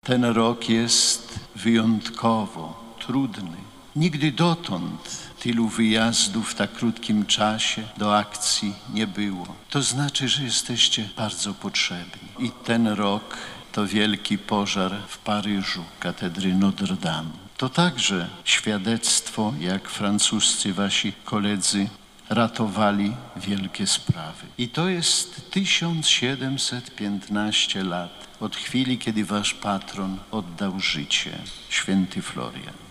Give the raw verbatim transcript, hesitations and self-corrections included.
Ten rok jest wyjątkowo trudny. Nigdy dotąd tylu wyjazdów w tak krótkim czasie do akcji nie było. To znaczy, że jesteście bardzo potrzebni. I ten rok to wielki pożar w Paryżu, katedry Notre Dame. To także świadectwo, jak francuscy wasi koledzy ratowali wielkie sprawy. I to jest tysiąc siedemset piętnaście lat od chwili, kiedy wasz patron oddał życie, święty Florian.